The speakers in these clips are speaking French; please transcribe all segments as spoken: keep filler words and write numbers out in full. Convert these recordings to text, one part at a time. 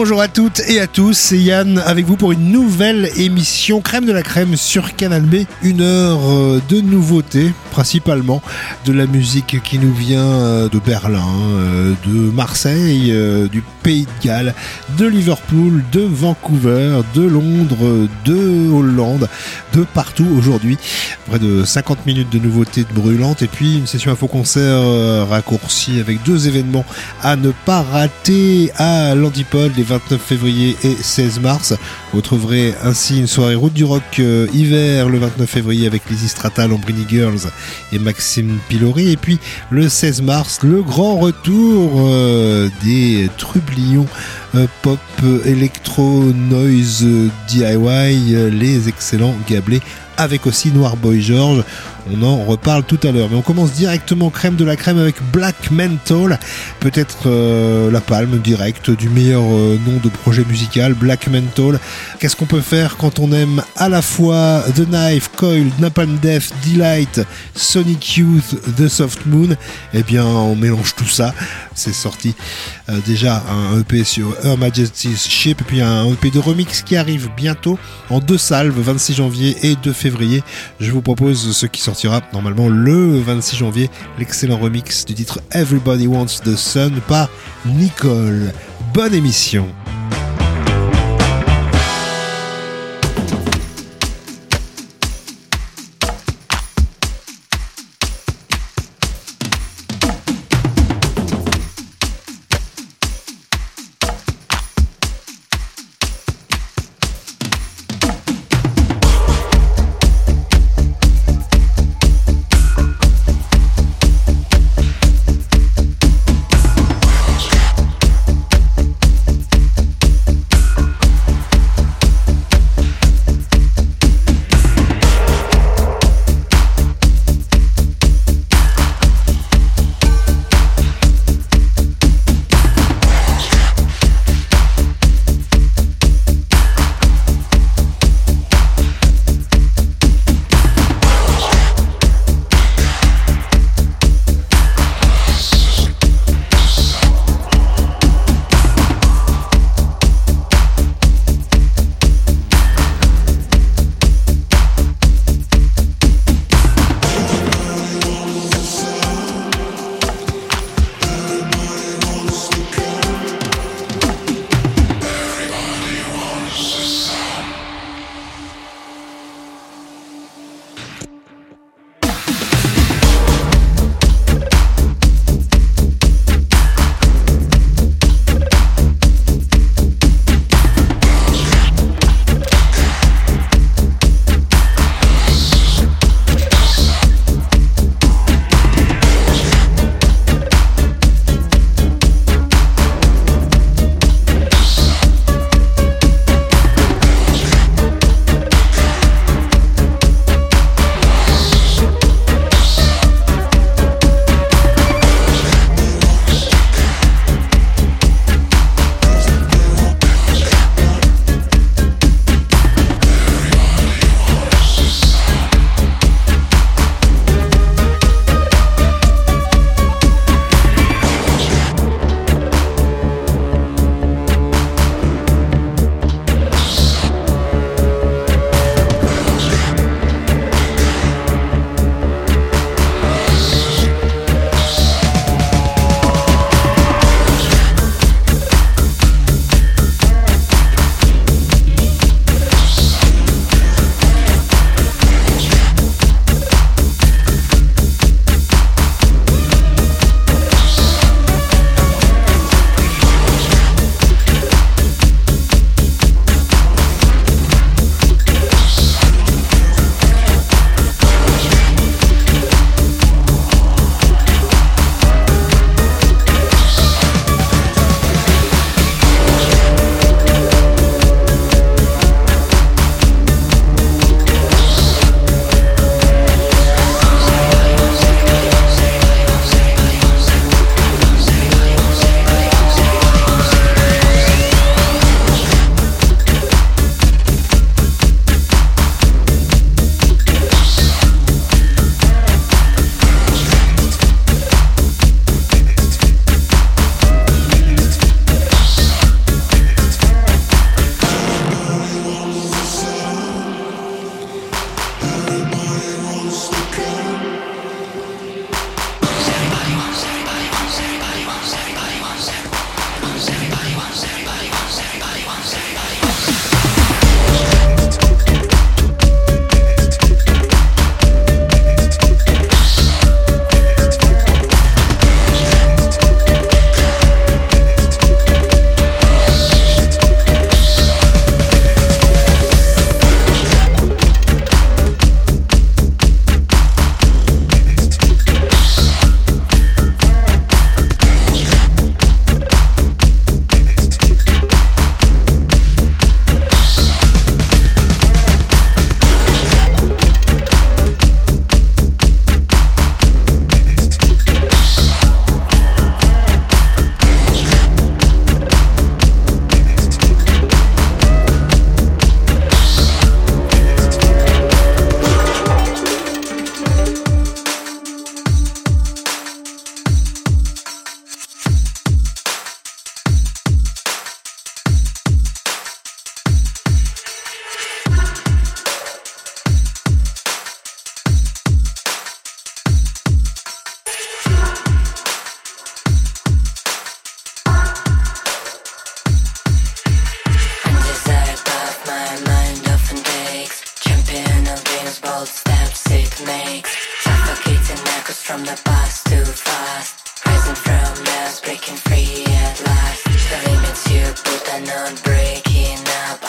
Bonjour à toutes et à tous, c'est Yann avec vous pour une nouvelle émission Crème de la Crème sur Canal B. Une heure de nouveautés, principalement de la musique qui nous vient de Berlin, de Marseille, du Pays de Galles, de Liverpool, de Vancouver, de Londres, de Hollande, de partout aujourd'hui. Près de cinquante minutes de nouveautés brûlantes et puis une session info-concert raccourcie avec deux événements à ne pas rater à l'Antipode les vingt-neuf février et seize mars. Vous retrouverez ainsi une soirée Route du Rock euh, hiver le vingt-neuf février avec Lizzy Strata, Lambrini Girls et Maxime Pilori. Et puis le seize mars, le grand retour euh, des trublions euh, pop, électro, noise, euh, D I Y, euh, les excellents Gablés, avec aussi Noir Boy George. On en reparle tout à l'heure. Mais on commence directement crème de la crème avec Black Mental. Peut-être euh, la palme directe du meilleur euh, nom de projet musical, Black Mental. Qu'est-ce qu'on peut faire quand on aime à la fois The Knife, Coil, Napalm Death, Delight, Sonic Youth, The Soft Moon? Eh bien, on mélange tout ça. C'est sorti euh, déjà un E P sur Her Majesty's Ship et puis un E P de remix qui arrive bientôt en deux salves, vingt-six janvier et deux février. Je vous propose ce qui sortira normalement le vingt-six janvier, l'excellent remix du titre Everybody Wants the Sun par Nicole. Bonne émission.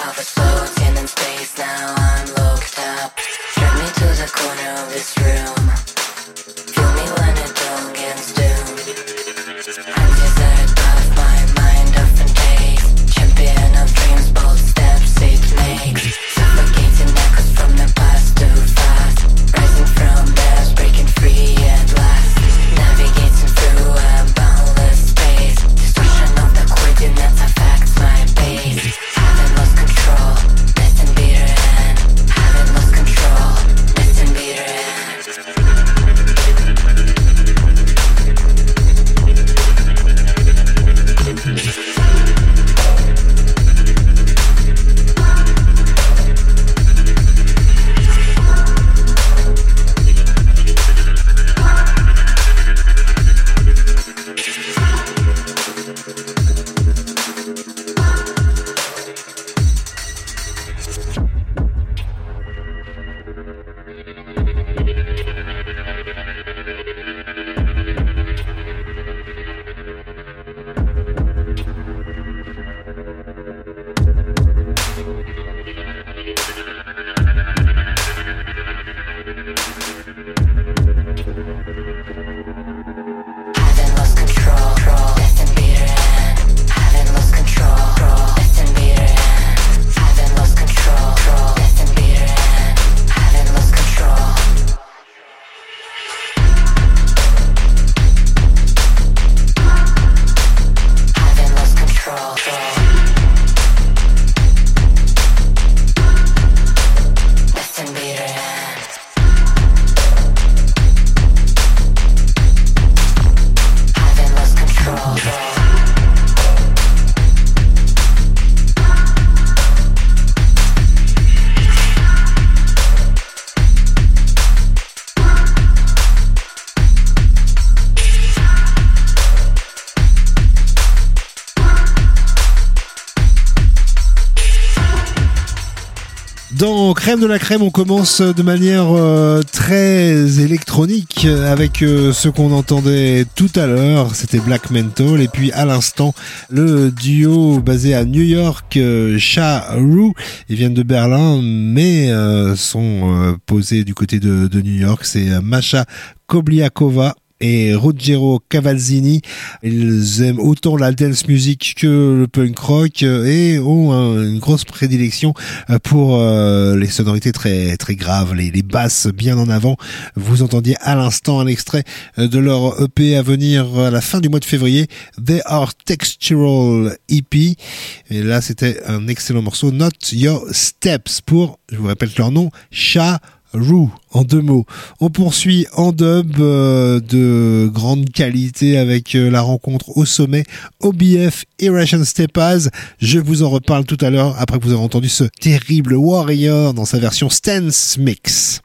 Dans Crème de la Crème, on commence de manière euh, très électronique avec euh, ce qu'on entendait tout à l'heure, c'était Black Mental, et puis à l'instant le duo basé à New York, euh, Sha Rue. Ils viennent de Berlin mais euh, sont euh, posés du côté de, de New York. C'est euh, Masha Kobliakova et Ruggero Cavazzini. Ils aiment autant la dance music que le punk rock et ont une grosse prédilection pour euh, les sonorités très très graves, les, les basses bien en avant. Vous entendiez à l'instant un extrait de leur E P à venir à la fin du mois de février, They Are Textural E P. Et là, c'était un excellent morceau, Not Your Steps, pour, je vous répète leur nom, Sha Rue, en deux mots. On poursuit en dub euh, de grande qualité avec euh, la rencontre au sommet O B F et Russian Stepas. Je vous en reparle tout à l'heure après que vous avez entendu ce terrible Warrior dans sa version Stance Mix.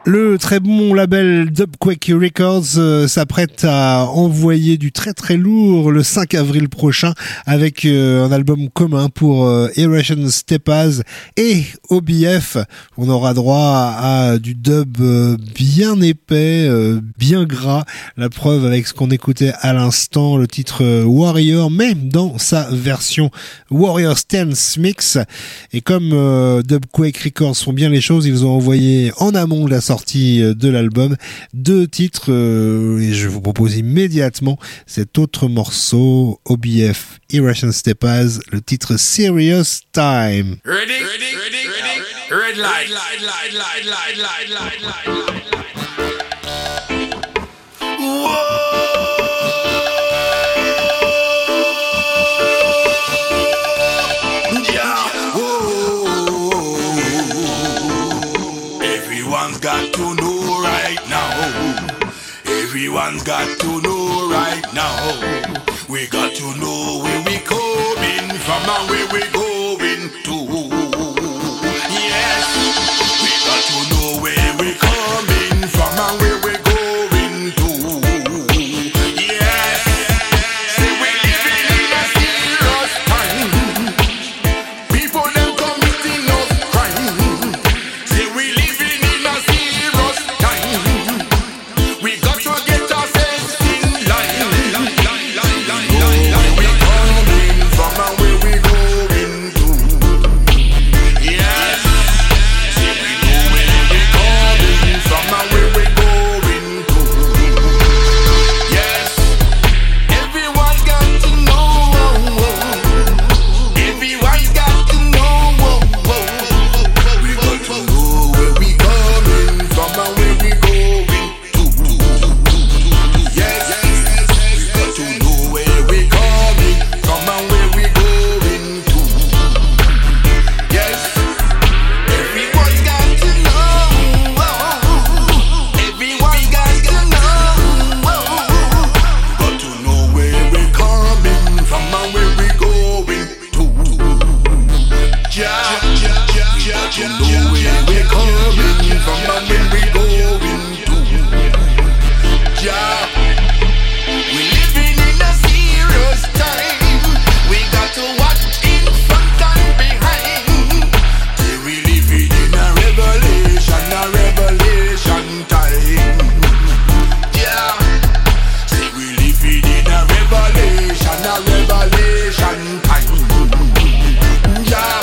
Le très bon label Dubquake Records euh, s'apprête à envoyer du très très lourd le cinq avril prochain avec euh, un album commun pour euh, Eration Stepaz et O B F. On aura droit à, à du dub euh, bien épais, euh, bien gras. La preuve avec ce qu'on écoutait à l'instant, le titre euh, Warrior, mais dans sa version Warrior Stance Mix. Et comme euh, Dubquake Records font bien les choses, ils ont envoyé en amont de la sortie de l'album deux titres euh, et je vous propose immédiatement cet autre morceau, O B F Eration Stepaz, le titre Serious Time. Ready? Ready? Ready? Ready? Red light, light, light, light, light, light, light, light, light. Everyone's got to know right now. Everyone's got to know right now. We got to know where we coming from and where we going to. Yes, we got to know where we coming from and where we going to. Yes, see we living in a serious time. People them committing no crime. See we living in a serious time. We got to get ourselves in line. Where we coming from and where we going to. Yes, see we know where we coming from and where we going to. Yes, everyone got to know. Everyone got to know. We got to know where we coming from and where we going to. Yes, we got to know where we coming from and where we going to. Yes, everyone got to know. Everyone got to know. Got to know where we coming from and where we going to. Yeah, we got to know where we coming from and where we going to. Yeah, we living in a serious time. We got to watch in front and behind. See, we living in a revelation, a revelation time. Yeah, see, we living in a revelation, a revelation time. Yeah.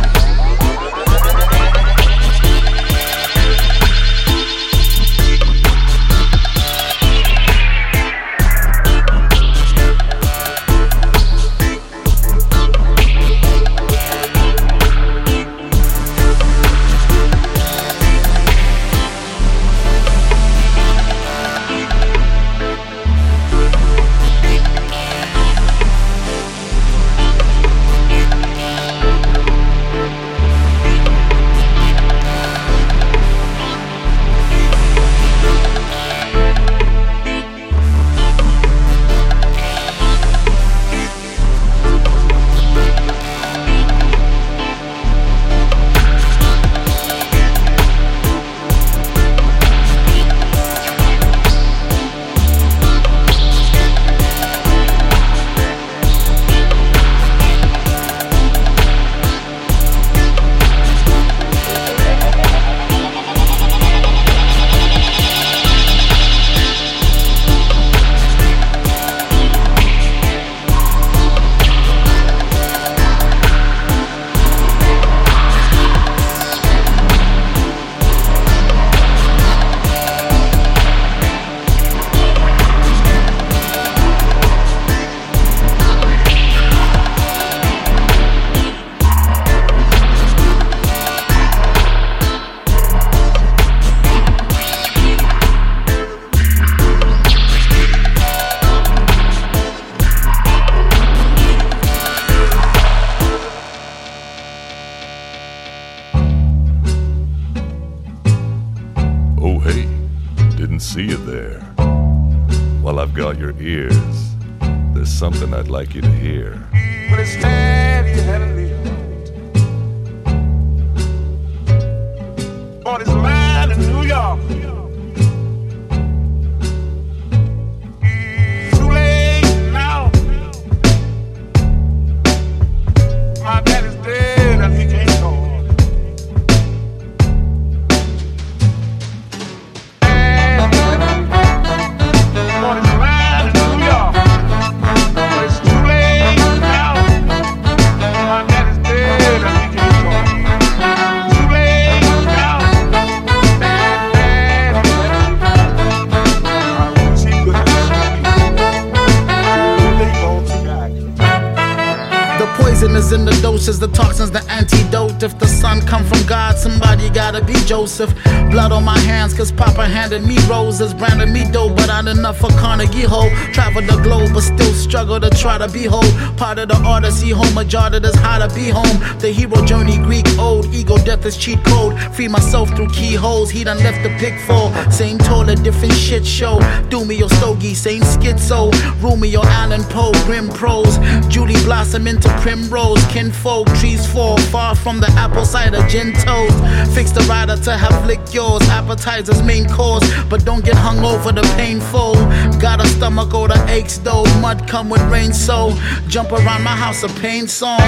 Oh, hey, didn't see you there. While I've got your ears, there's something I'd like you to hear. But it's sad you had to leave. On his line in New York. doses, the toxins, the antidote. If the son come from God, somebody gotta be Joseph. Blood on my hands, cause Papa handed me roses, branded me dope, but not enough for Carnegie Hall. Travel the globe, but still struggle to try to be whole. Part of the Odyssey, home majority is how to be home. The hero journey, Greek old, ego death is cheat code. Free myself through keyholes, he done left the pitfall. Same toilet, different shit show. Do me your stogie, same schizo. Romeo, Allen Poe, grim prose. Julie blossom into primrose. Kinfolk, trees fall far from the apple cider gin toast. Fix the rider to have lick yours. Appetizers main course, but don't get hung over the painful. Got a stomach or the aches though. Mud come with rain, so jump around my house a pain song.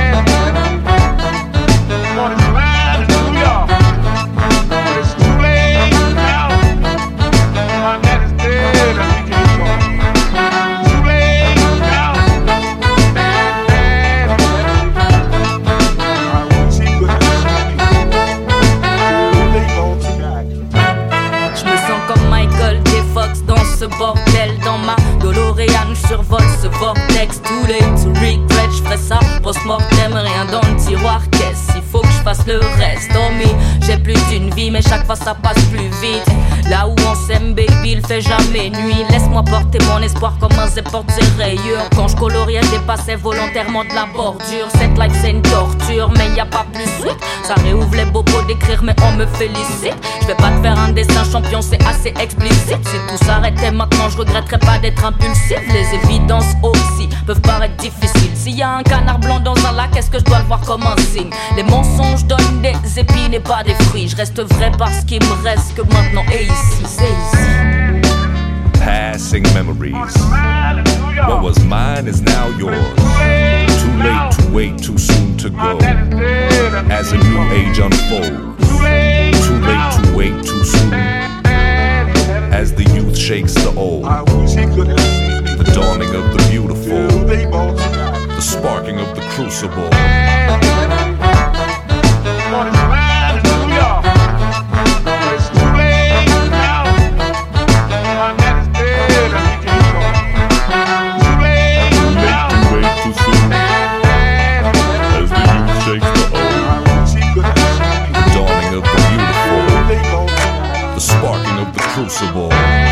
Bordel dans ma DeLorean, survole ce vortex. Too late to regret, j'ferais ça post-mortem, rien dans le tiroir, qu'est-ce, il faut que je fasse le reste. Oh me, j'ai plus d'une vie, mais chaque fois ça passe plus vite. Là où on s'aime, baby, il fait jamais nuit. Laisse-moi porter mon espoir comme un zé porte ses rayures. Quand je coloriais, je dépassais volontairement de la bordure. Cette life c'est une torture, mais y a pas plus sweet. Ça réouvre les bobos d'écrire, mais on me félicite. Je vais pas te faire un dessin champion, c'est assez explicite. Si tout s'arrêtait maintenant, je regretterais pas d'être impulsif. Les évidences aussi peuvent paraître difficiles. S'il y a un canard blanc dans un lac, est-ce que je dois le voir comme un signe? Les mensonges donnent des épines et pas des fruits. Je reste vrai parce qu'il me reste que maintenant et ici, c'est ici. Passing memories. What was mine is now yours. Too late to wait, too soon to go. As a new age unfolds. Too late to wait, too soon. As the youth shakes the old. The dawning of the beautiful. The sparking of the crucible. Crucible.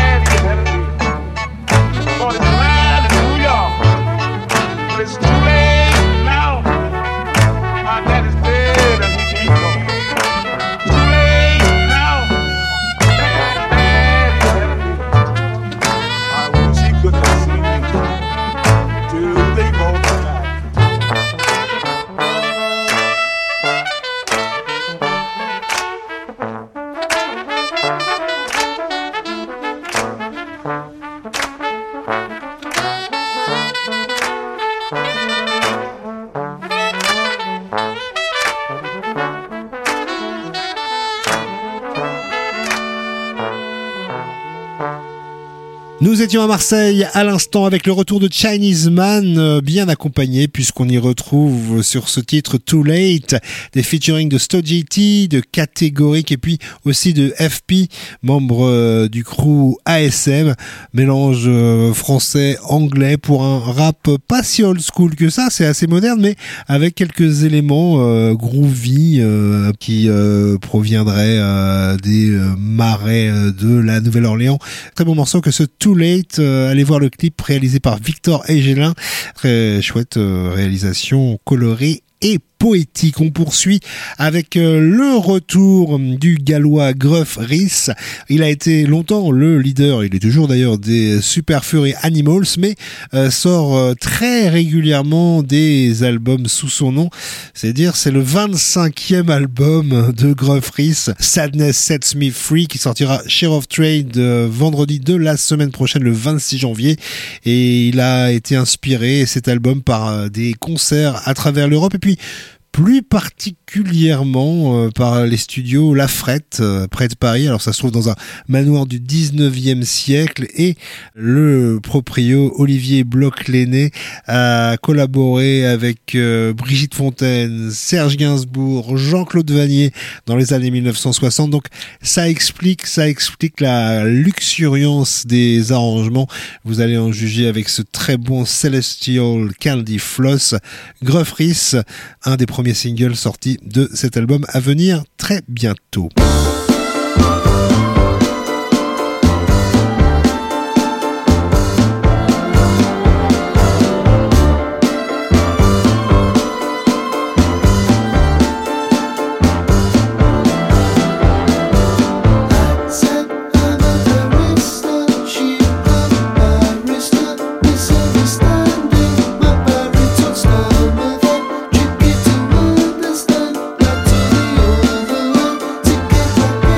Nous étions à Marseille à l'instant avec le retour de Chinese Man, euh, bien accompagné puisqu'on y retrouve sur ce titre Too Late des featuring de Stogie T, de Catégorique et puis aussi de F P, membre euh, du crew A S M, mélange euh, français-anglais pour un rap pas si old school que ça, c'est assez moderne mais avec quelques éléments euh, groovy euh, qui euh, proviendraient euh, des euh, marais euh, de la Nouvelle-Orléans. Très bon morceau que ce Too Late, euh, allez voir le clip réalisé par Victor Hegelin, très chouette euh, réalisation colorée et poétique. On poursuit avec euh, le retour du gallois Gruff Rhys. Il a été longtemps le leader, il est toujours d'ailleurs des Super Furry Animals, mais euh, sort euh, très régulièrement des albums sous son nom. C'est-à-dire, c'est le vingt-cinquième album de Gruff Rhys, Sadness Sets Me Free, qui sortira chez Rough Trade euh, vendredi de la semaine prochaine, le vingt-six janvier. Et il a été inspiré, cet album, par euh, des concerts à travers l'Europe. Et puis, plus particulièrement euh, par les studios La Frette, euh, près de Paris. Alors ça se trouve dans un manoir du dix-neuvième siècle, et le proprio Olivier Bloch-Lenné a collaboré avec euh, Brigitte Fontaine, Serge Gainsbourg, Jean-Claude Vannier dans les années mille neuf cent soixante. Donc ça explique, ça explique la luxuriance des arrangements. Vous allez en juger avec ce très bon Celestial Candy Floss. Gruffrys, un des premiers singles sortis de cet album à venir très bientôt. Understand, like to the other one, to get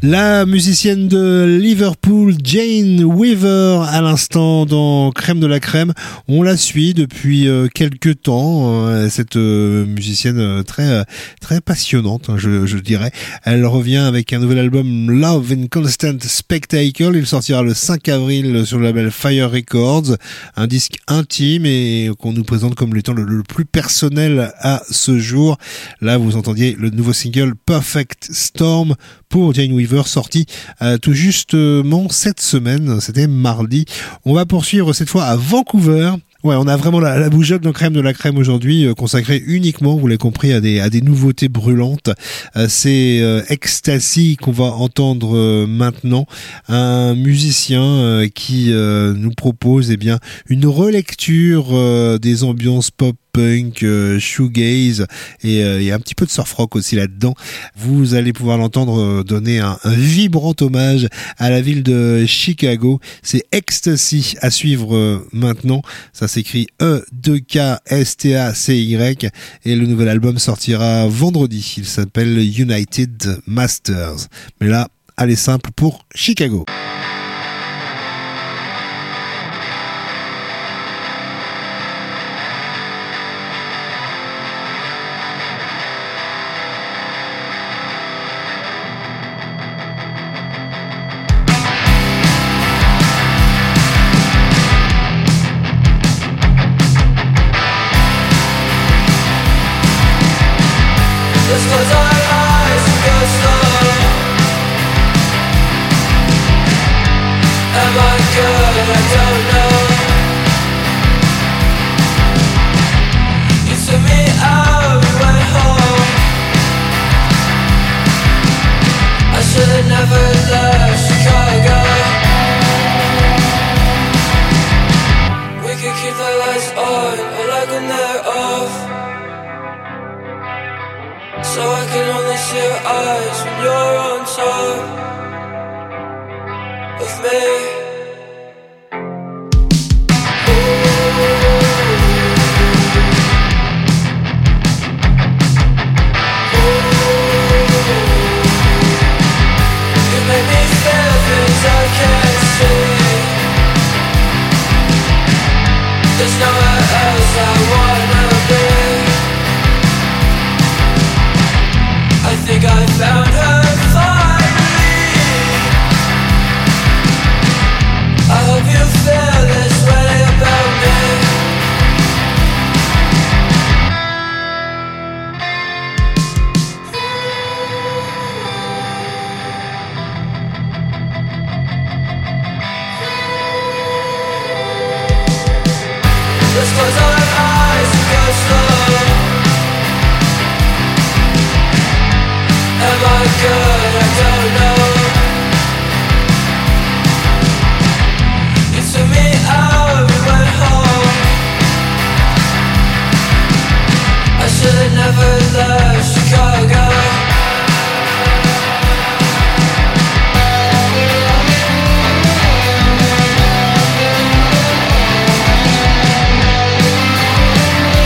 La musicienne de Liverpool, Jane Weaver, à l'instant dans Crème de la Crème. On la suit depuis euh, quelques temps. Euh, cette euh, musicienne euh, très euh, très passionnante, hein, je, je dirais. Elle revient avec un nouvel album, Love in Constant Spectacle. Il sortira le cinq avril sur le label Fire Records. Un disque intime et qu'on nous présente comme étant le, le plus personnel à ce jour. Là, vous entendiez le nouveau single Perfect Storm pour Jane Weaver, sorti euh, tout justement cette semaine, c'était mardi. On va poursuivre cette fois à Vancouver. Ouais, on a vraiment la, la bougeotte dans Crème de la Crème aujourd'hui, euh, consacrée uniquement, vous l'avez compris, à des à des nouveautés brûlantes. Euh, c'est euh, Ecstasy qu'on va entendre euh, maintenant, un musicien euh, qui euh, nous propose eh bien une relecture euh, des ambiances pop, punk, euh, shoegaze et, euh, et un petit peu de surf rock aussi là-dedans. Vous allez pouvoir l'entendre euh, donner un, un vibrant hommage à la ville de Chicago. C'est Ecstasy à suivre euh, maintenant. Ça s'écrit E deux K S T A C Y et le nouvel album sortira vendredi. Il s'appelle United Masters. Mais là, allez simple pour Chicago.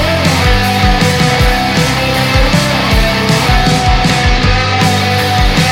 We'll be right back.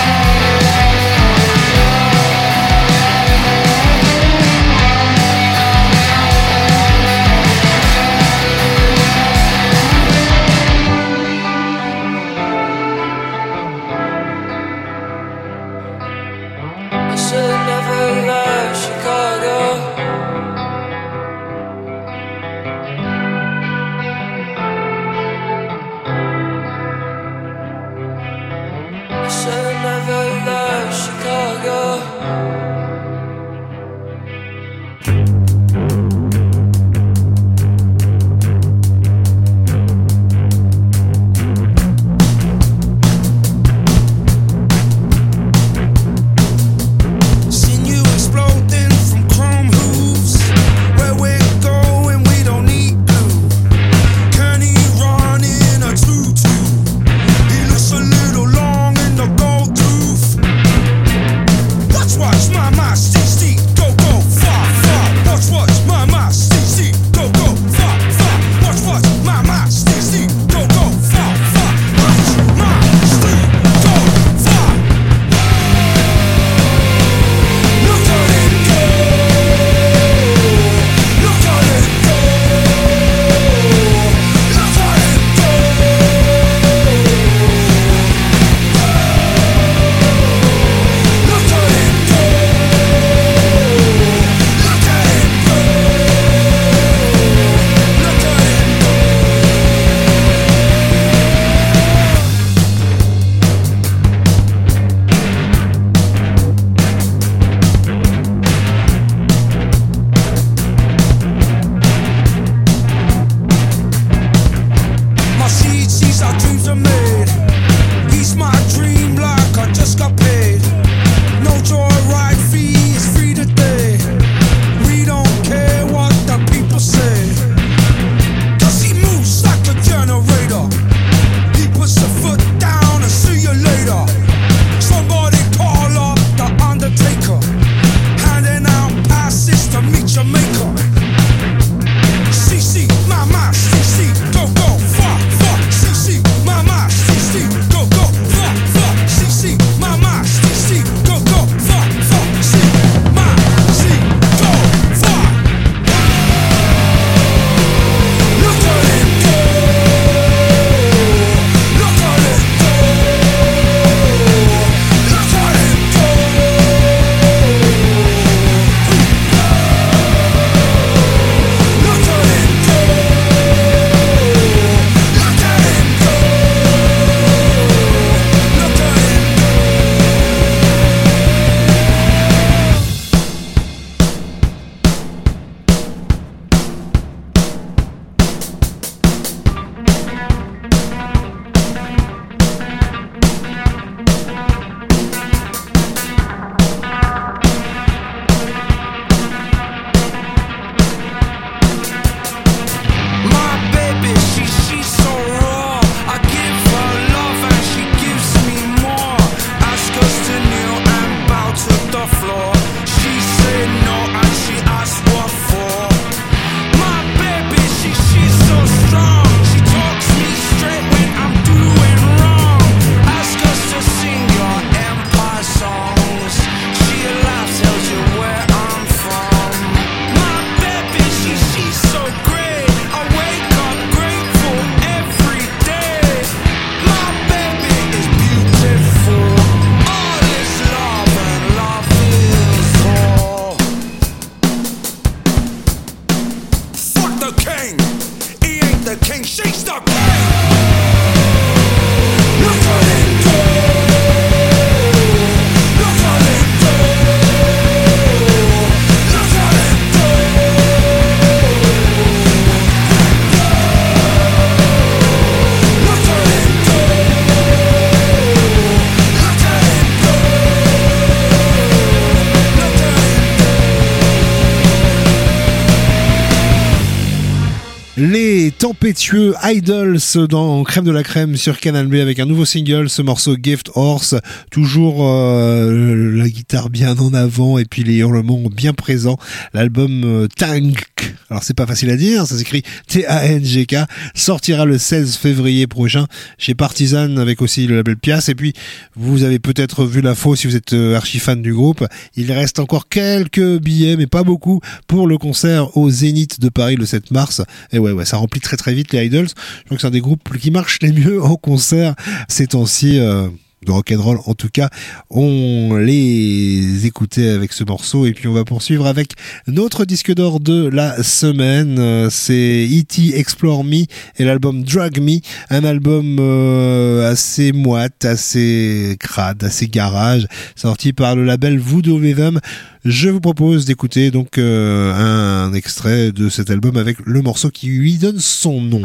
Les tempétueux Idols dans Crème de la Crème sur Canal B avec un nouveau single, ce morceau Gift Horse, toujours euh, la guitare bien en avant et puis les hurlements bien présents. L'album euh, Tank, alors c'est pas facile à dire, ça s'écrit T A N G K, sortira le seize février prochain chez Partisan avec aussi le label Pias. Et puis vous avez peut-être vu l'info si vous êtes euh, archi fan du groupe, il reste encore quelques billets mais pas beaucoup pour le concert au Zénith de Paris le sept mars. Et ouais, ouais, ça remplit très très vite les Idols. Je crois que c'est un des groupes qui marche les mieux en concert ces temps-ci, euh, de rock'n'roll en tout cas. On les écoutait avec ce morceau et puis on va poursuivre avec notre disque d'or de la semaine. Euh, c'est E T Explore Me et l'album Drag Me, un album euh, assez moite, assez crade, assez garage, sorti par le label Voodoo Rhythm. Je vous propose d'écouter donc euh, un extrait de cet album avec le morceau qui lui donne son nom.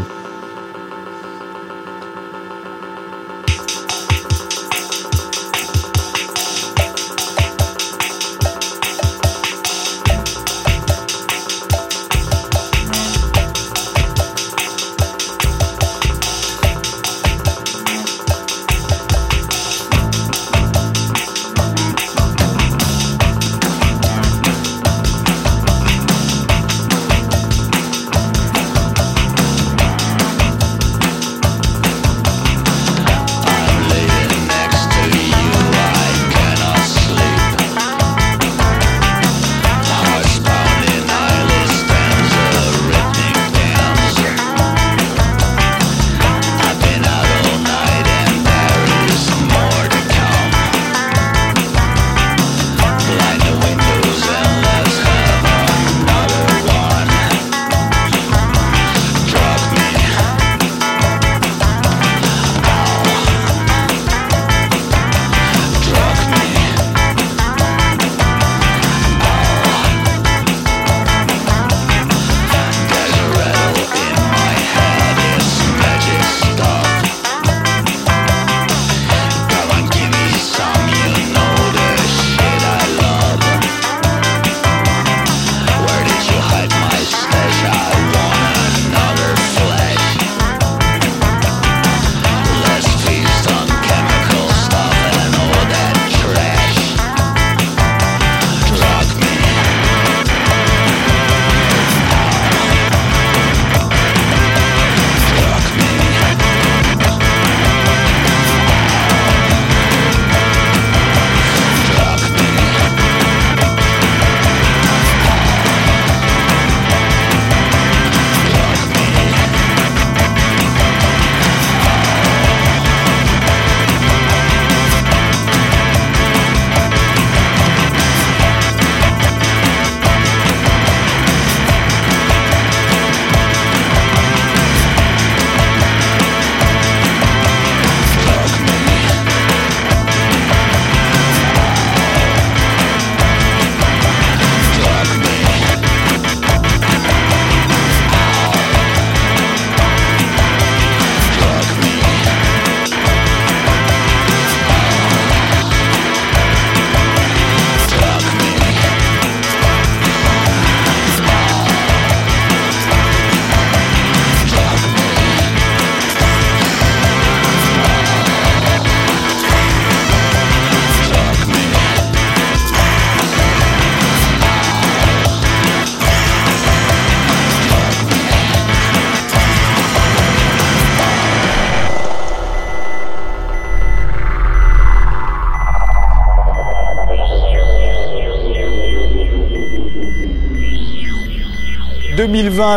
deux mille vingt.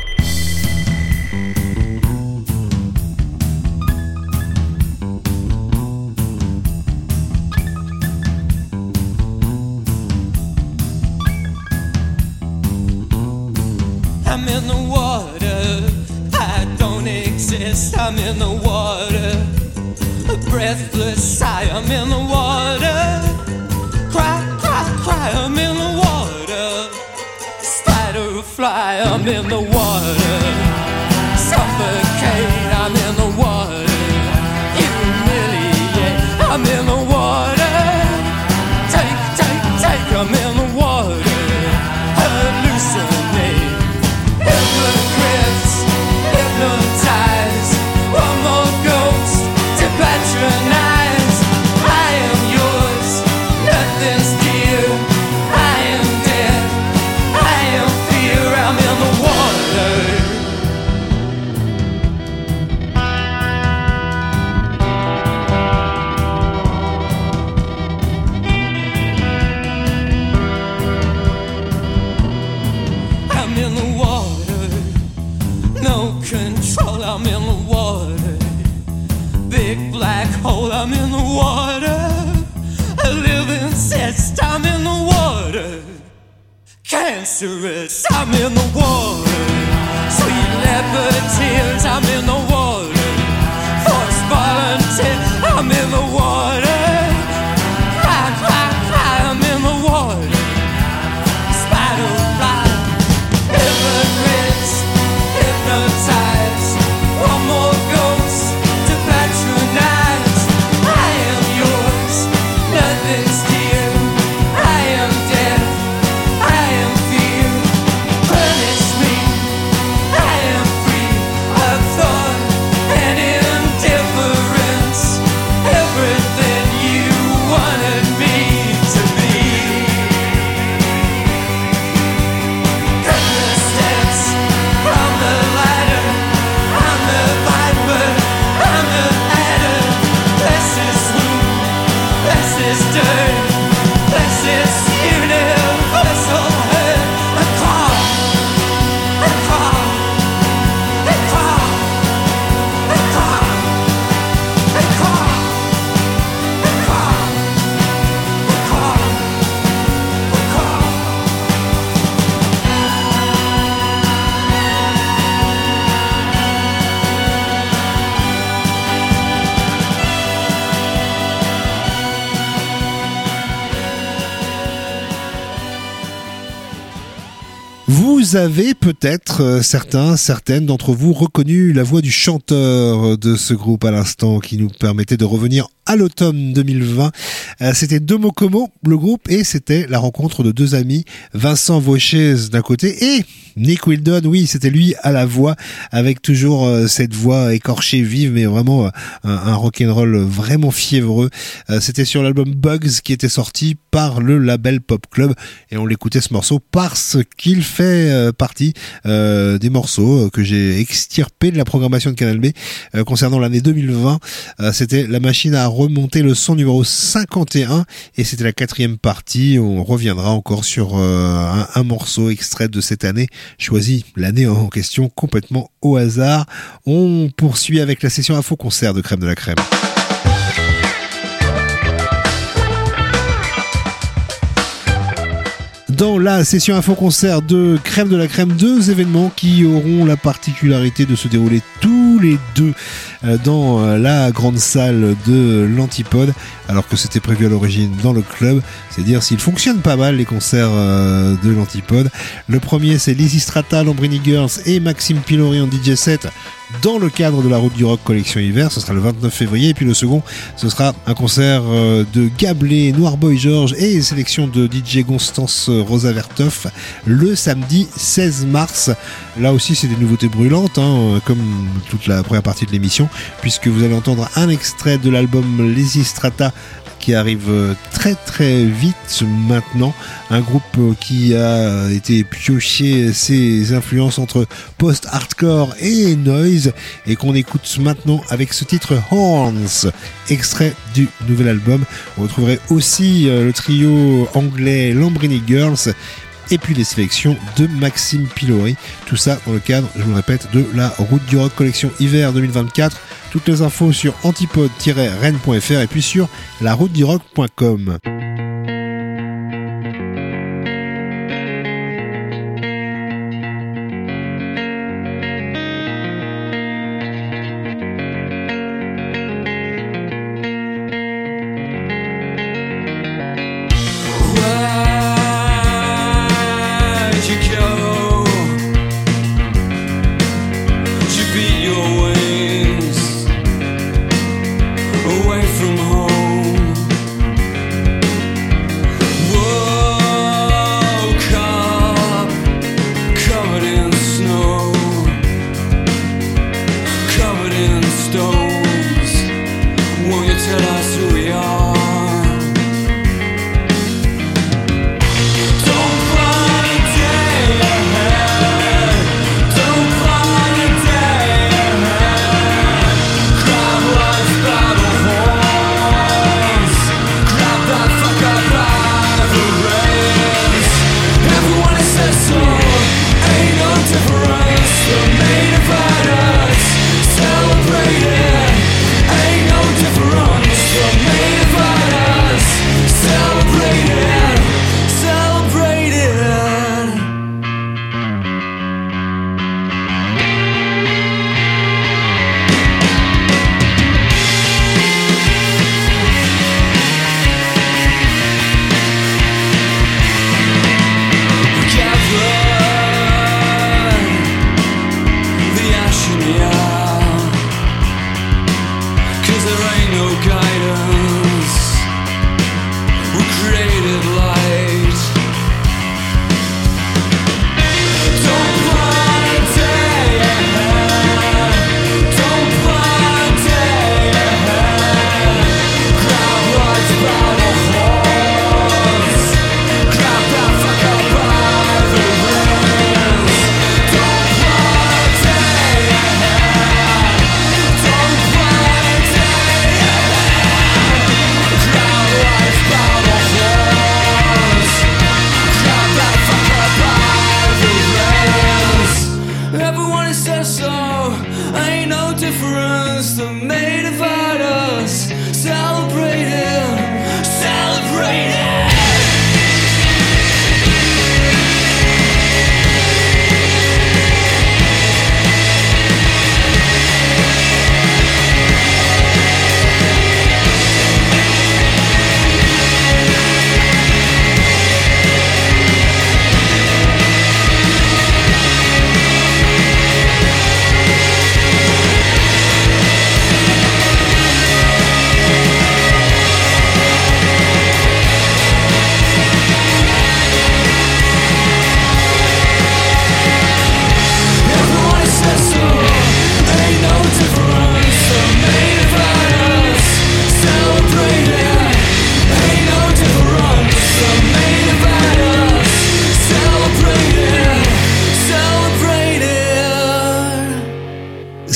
I'm in the water, I don't exist, I'm in the water, a breathless sigh, I'm in the water, cry, cry, cry, I'm in the water, spider fly, I'm in the water, suffocate, I'm in the water, humiliate, I'm in the water, take, take, take, I'm in the water, hallucinate. Hypocrites, I'm in the water. Big black hole, I'm in the water. A living cyst, I'm in the water. Cancerous, I'm in the water. Sweet leopard tears, I'm in the water. Forced volunteer, I'm in the water. Cry, cry, cry, I'm in the water. Spider fly, hypocrites, hypnotize. One more ghost to patronize. I am yours, nothing's dear. I am dead, I am fear. Punish me, I am free of thought and indifference. Everything you wanted me to be. Cut the steps from the ladder. I'm the viper, I'm the adder. This is swoon, this is dirt, this is universal hurt. A call, a call, a call, a call, a call, a call, a call, a call. Vous avez peut-être, euh, certains, certaines d'entre vous, reconnu la voix du chanteur de ce groupe à l'instant qui nous permettait de revenir à l'automne deux mille vingt. Euh, c'était Domo Como, le groupe, et c'était la rencontre de deux amis, Vincent Vauchez d'un côté et Nick Wildon, oui, c'était lui à la voix, avec toujours euh, cette voix écorchée vive, mais vraiment euh, un, un rock'n'roll vraiment fiévreux. Euh, c'était sur l'album Bugs qui était sorti par le label Pop Club, et on l'écoutait ce morceau parce qu'il fait euh, partie euh, des morceaux que j'ai extirpés de la programmation de Canal B euh, concernant l'année deux mille vingt. Euh, c'était La Machine à remonter le son numéro cinquante et un, et c'était la quatrième partie. On reviendra encore sur euh, un, un morceau extrait de cette année, choisi l'année en question complètement au hasard. On poursuit avec la session Info Concert de Crème de la Crème. Dans la session info-concert de Crème de la Crème, deux événements qui auront la particularité de se dérouler tous les deux dans la grande salle de l'Antipode, alors que c'était prévu à l'origine dans le club. C'est dire s'ils fonctionnent pas mal, les concerts de l'Antipode. Le premier, c'est Lysistrata, Lambrini Girls et Maxime Pilori en D J set dans le cadre de la Route du Rock Collection Hiver. Ce sera le vingt-neuf février. Et puis le second, ce sera un concert de Gablé, Noirboy George et sélection de D J Constance Rosa Vertoff le samedi seize mars. Là aussi, c'est des nouveautés brûlantes, hein, comme toute la première partie de l'émission, puisque vous allez entendre un extrait de l'album Lysistrata qui arrive très très vite maintenant, un groupe qui a été pioché ses influences entre post-hardcore et noise, et qu'on écoute maintenant avec ce titre Horns, extrait du nouvel album. On retrouverait aussi le trio anglais Lambrini Girls et puis les sélections de Maxime Pilori. Tout ça dans le cadre, je vous le répète, de la Route du Rock Collection Hiver deux mille vingt-quatre. Toutes les infos sur antipode tiret rennes point f r et puis sur la route du rock point com. Difference, they're made of us.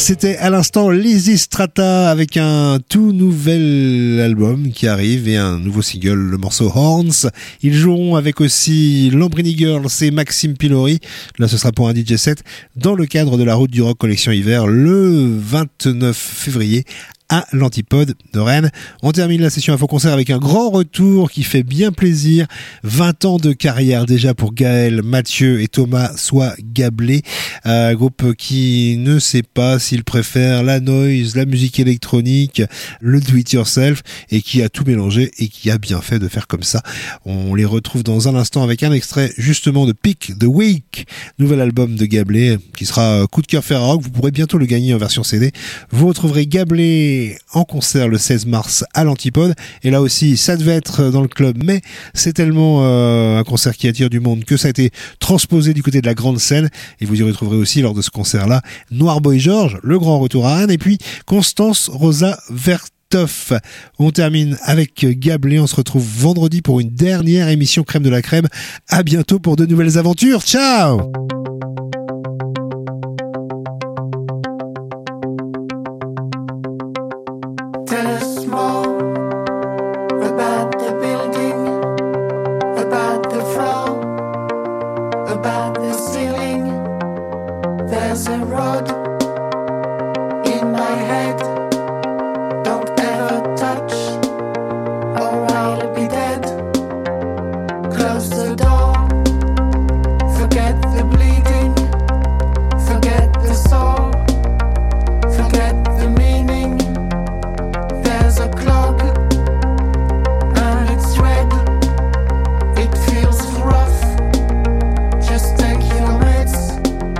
C'était à l'instant Lizzy Strata avec un tout nouvel album qui arrive et un nouveau single, le morceau Horns. Ils joueront avec aussi Lambrini Girls et Maxime Pilori. Là, ce sera pour un D J set dans le cadre de la Route du Rock Collection Hiver le vingt-neuf février à l'Antipode de Rennes. On termine la session Info Concert avec un grand retour qui fait bien plaisir. vingt ans de carrière déjà pour Gaël, Mathieu et Thomas Soit Gablé. Un groupe qui ne sait pas s'il préfère la noise, la musique électronique, le do-it-yourself et qui a tout mélangé et qui a bien fait de faire comme ça. On les retrouve dans un instant avec un extrait justement de Pick the Week, nouvel album de Gablé qui sera coup de cœur Ferrarock. Vous pourrez bientôt le gagner en version C D. Vous retrouverez Gablé en concert le seize mars à l'Antipode, et là aussi ça devait être dans le club, mais c'est tellement euh, un concert qui attire du monde que ça a été transposé du côté de la grande scène, et vous y retrouverez aussi lors de ce concert là Noir Boy George, le grand retour à Rennes, et puis Constance Rosa Vertoff. On termine avec Gablé, on se retrouve vendredi pour une dernière émission Crème de la Crème. À bientôt pour de nouvelles aventures, ciao. Tell us more about the building, about the floor, about the ceiling. There's a rod in my head. Don't ever touch, or I'll be dead. Close the door, forget the bleeding, forget the sore, forget the meaning. There's a clock, and it's red. It feels rough. Just take your meds.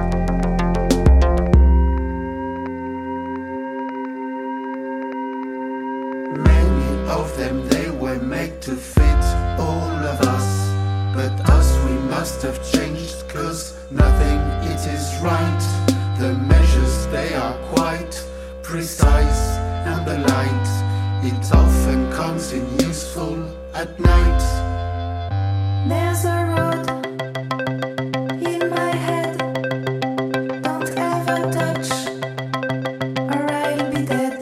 Many of them, they were made to fit all of us. But us, we must have changed, 'cause nothing, it is right. The measures, they are quite precise. And the light, it often comes in useful at night. There's a road in my head. Don't ever touch, or I'll be dead.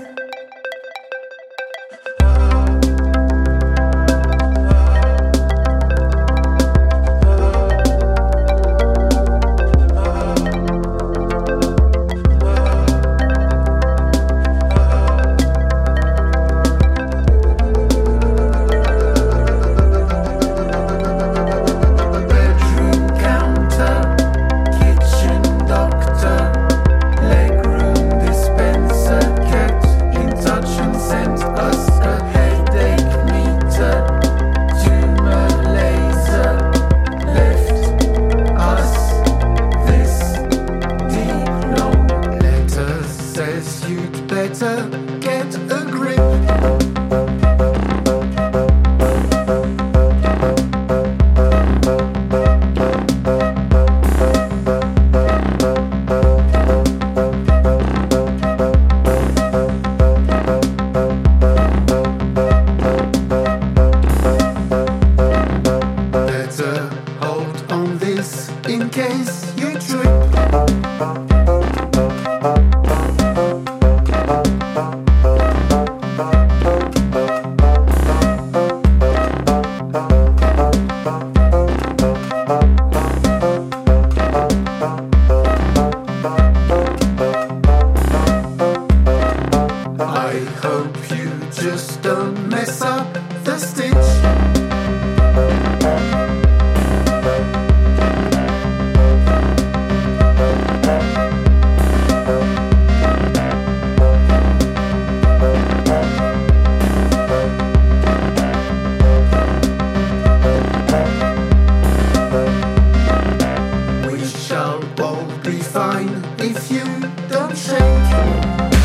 Shall all be fine if you don't shake.